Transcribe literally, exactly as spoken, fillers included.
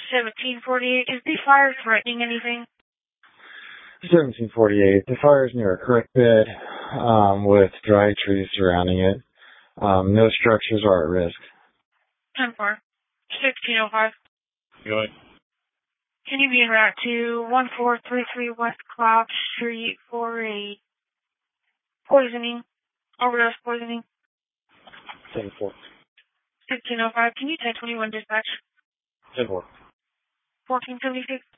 seventeen forty-eight. Is the fire threatening anything? seventeen forty-eight. The fire is near a creek bed um, with dry trees surrounding it. Um, no structures are at risk. ten four. sixteen oh five. Go ahead. Can you be en route to one four three three West Cloud Street for a poisoning, overdose poisoning? ten four. sixteen oh five. Can you ten twenty-one dispatch? ten four. fourteen seventy-six.